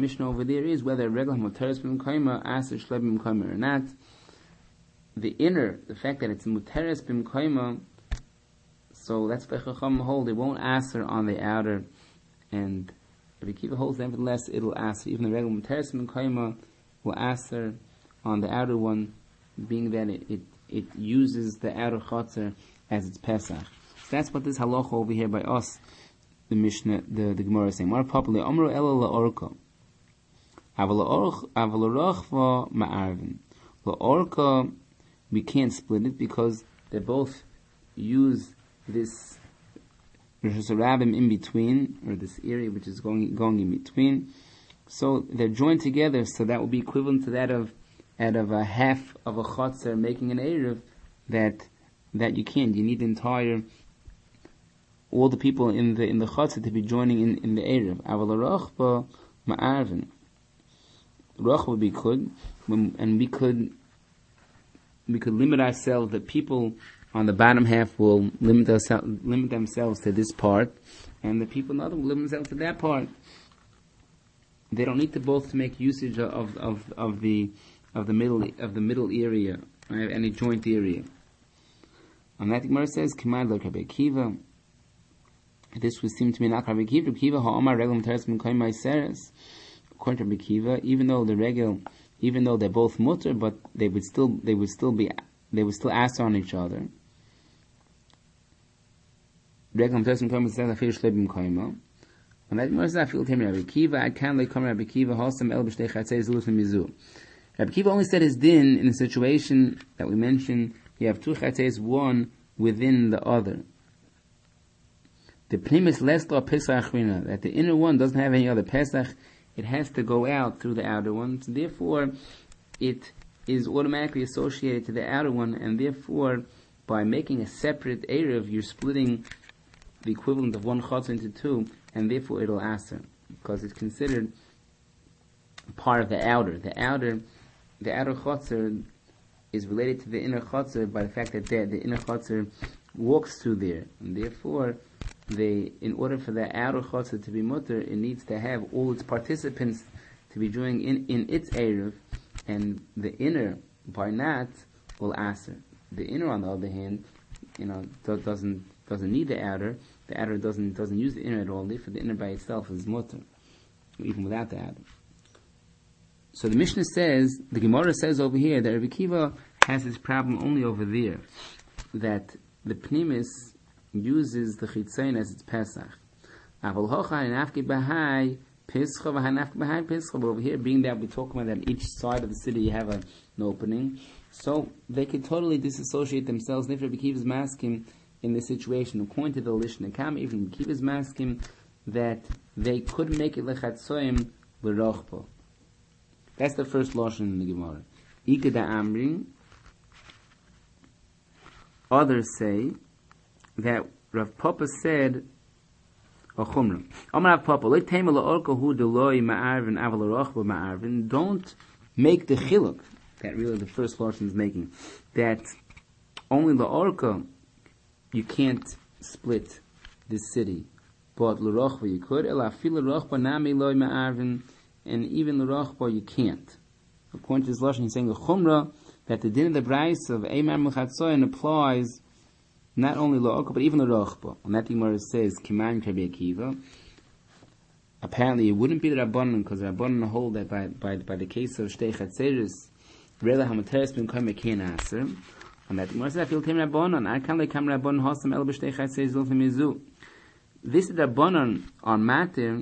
the inner, the fact that it's muteres b'mkoima, so that's why Chacham hold, it won't answer on the outer, and Rabbi Akiva holds, nevertheless, it'll answer, even the regular muteres b'mkoima will answer on the outer one, being that it, it, it uses the outer chotzer as its Pesach. So that's what this halacha over here by us, the Mishnah, the, the Gemara is saying. More popularly, Amru ela la'orka. Aval la'orchva ma'arvin. La'orka, we can't split it because they both use this Rosh Hashanah in between, or this area which is going going in between. So they're joined together, so that would be equivalent to that of out of a half of a chotzer making an erev, that that you can't. You need the entire, all the people in the in the chotzer to be joining in, in the erev. Aval rochba ma'arvin. Roch would be could, and we could we could limit ourselves. The people on the bottom half will limit themselves limit themselves to this part, and the people on the other will limit themselves to that part. They don't need to both to make usage of of of the of the middle of the middle area, right? Any joint area. And that Gemara says, "Kimad like Rabbi Akiva." This would seem to be not Rabbi Akiva. Rabbi Akiva ha'omar regel m'teres m'koyim ma'aseres. According to Rabbi Akiva, even though the regel, even though they're both mutter, but they would still they would still be they would still ask on each other. Regel m'teres m'koyim ma'aseres afir shlebim koyim. And that Gemara says, "I feel Rabbi Akiva. I can't like come Rabbi Akiva hosam el b'shtei chatzei zulus mizu." Rabbi Akiva only said his din in the situation that we mentioned. You have two chatzeis, one within the other. The pnimis lesla pesach achrina, that the inner one doesn't have any other pesach, it has to go out through the outer one. So therefore, it is automatically associated to the outer one, and therefore, by making a separate erev, you're splitting the equivalent of one chotzer into two, and therefore it'll answer, because it's considered part of the outer. The outer The outer chotzer is related to the inner chotzer by the fact that the, the inner chotzer walks through there, and therefore, they, in order for the outer chotzer to be mutter, it needs to have all its participants to be joining in, in its erev, and the inner, by not, will answer. The inner, on the other hand, you know, doesn't doesn't need the outer. The outer doesn't doesn't use the inner at all. Therefore, the inner by itself is mutter, even without the outer. So the Mishnah says, the Gemara says over here that Rabbi Akiva has this problem only over there, that the Pnimis uses the Chitzayin as its Pesach. Aval hocha nafki b'hai pischa v'hanafki b'hai pischa. But over here, being that we're talking about that each side of the city you have a, an opening, so they could totally disassociate themselves. And if Rabbi Akiva is masking in this situation, according to the Lishna Kam, even Rabbi Akiva is masking that they could make it lechatzoyim l'rochpo. That's the first lashon in the Gemara. Ika da Amri. Others say that Rav Papa said, "O Chumra, Amar Rav Papa, let tema laorka hu deloi ma'arvin aval rochba ma'arvin." Don't make the chiluk that really the first lashon is making, that only laorka you can't split this city, but l'rochba you could. Ela fil rochba nami loi ma'arvin. And even the Rochba you can't. According to this Lashon, he's saying the Chumrah, that the din of the Brais of Eimar Mechatzoyin applies not only La'orka, but even the Rochba. And that Gemara says, Kiman Rabbi Akiva. Apparently it wouldn't be the Rabbanon, because the Rabbanon hold that by, by, by the case of Shtei Chatzeris, Rela HaMateres Ben Koim Ekein Aser. And that Gemara says, I feel Tim Rabbanon, I can't like Kam Rabbanon Hosam El B'Shtei Chatzeris Zulfim Mizu. This Rabbanon on Matir,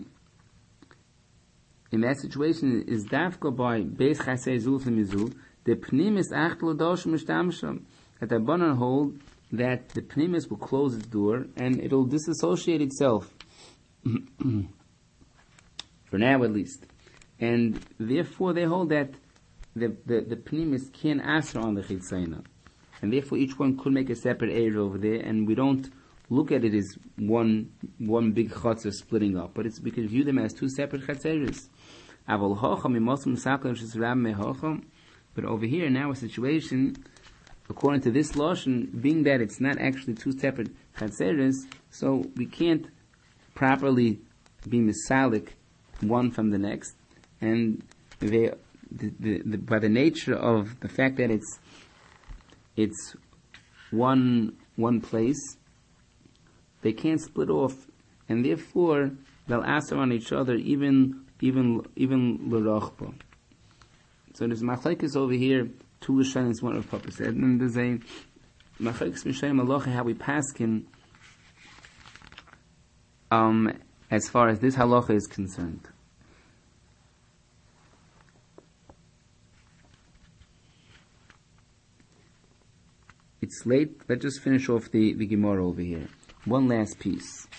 in that situation, is dafka by Beis Chasei Zulfim Mizu, the Pnimis Achtel Dosh Mishtamsham, that the Rabbanon hold that the Pnimis will close its door and it'll disassociate itself. For now at least. And therefore they hold that the, the, the Pnimis can't answer on the Chitzayna. And therefore each one could make a separate area over there, and we don't look at it as one one big chatzah splitting up, but it's we can view them as two separate chatzeres. But over here now a situation, according to this lashon, being that it's not actually two separate chatzeres, so we can't properly be misalik one from the next, and they, the, the, the, by the nature of the fact that it's it's one one place, they can't split off, and therefore they'll answer on each other even even even l'rochba. So there's machlekes over here, two Rishonim, one of Papa said, and there's a machlekes Mishaim halacha how we paskin um as far as this halacha is concerned. It's late. Let's just finish off the, the Gemara over here. One last piece.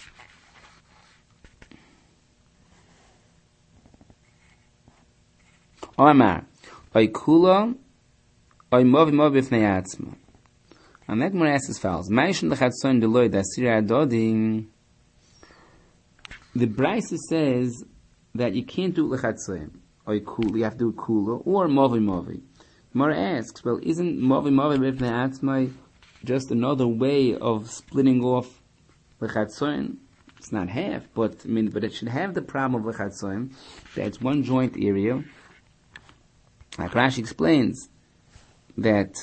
Omar, oy kula, oy movi movi v'nei atzma. And that Gemara asks as follows: Ma'ishin l'chatzoin deloy dasira adodin. The Brisa says that you can't do l'chatzoin, oy kula. You have to do kula or movi movi. Gemara asks, well, isn't movi movi v'nei atzma just another way of splitting off l'chatzoin? It's not half, but I mean, but it should have the problem of l'chatzoin that it's one joint area. Like Rashi explains that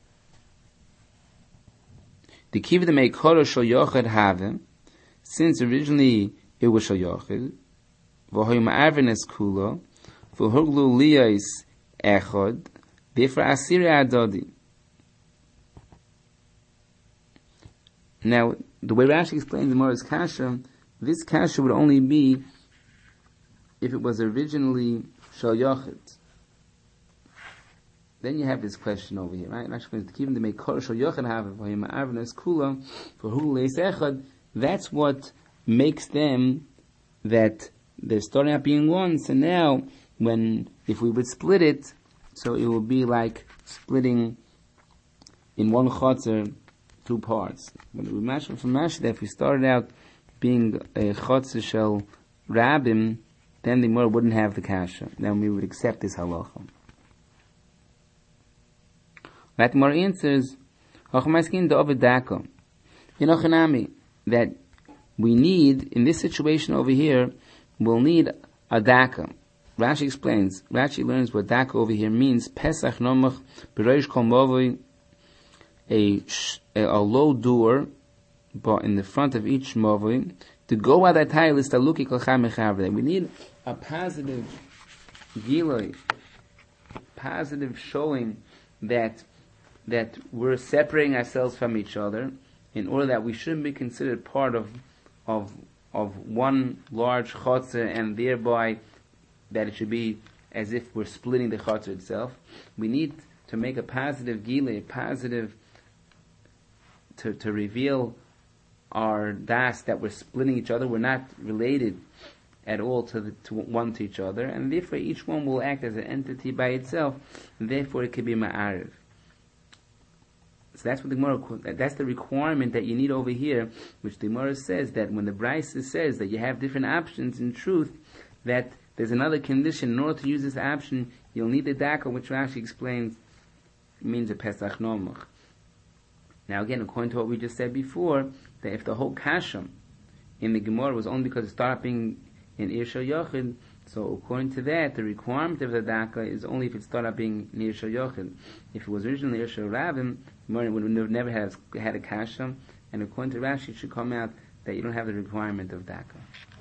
the kiv the meikoro shel yochid have, since originally it was shel yochid, v'hoy ma'avenes kulo, v'huglu liyais echod, therefore asiri adodi. Now, the way Rashi explains the Gemara's kasha, this kasha would only be if it was originally shel yochid. Then you have this question over here, right? That's what makes them that they're starting out being one. So now, when if we would split it, so it will be like splitting in one chotzer two parts. But we mentioned from Rashi that if we started out being a chotzer shel rabim, then the Gemara wouldn't have the kasha. Then we would accept this halacha. That more answers, that we need, in this situation over here, we'll need a daka. Rashi explains, Rashi learns what daka over here means, Pesach nomach, bereish kol movoi, a, a low door, but in the front of each movoi, to go out that tile is taluki kol chamechavre. We need a positive giloi, positive showing that that we're separating ourselves from each other in order that we shouldn't be considered part of of of one large chotzer, and thereby that it should be as if we're splitting the chotzer itself. We need to make a positive gile, positive to to reveal our das that we're splitting each other. We're not related at all to the, to one to each other, and therefore each one will act as an entity by itself, and therefore it could be ma'ariv. So that's what the Gemara, that's the requirement that you need over here, which the Gemara says that when the Brisa says that you have different options, in truth, that there's another condition. In order to use this option, you'll need the daka, which Rashi explains means a Pesach Nomach. Now again, according to what we just said before, that if the whole kasha in the Gemara was only because it started being in Irshal Yochid, so according to that, the requirement of the daka is only if it started being near Irshal Yochid. If it was originally Irshal Ravim, Gemara would have never had, had a kasha, and according to Rashi, it should come out that you don't have the requirement of daka.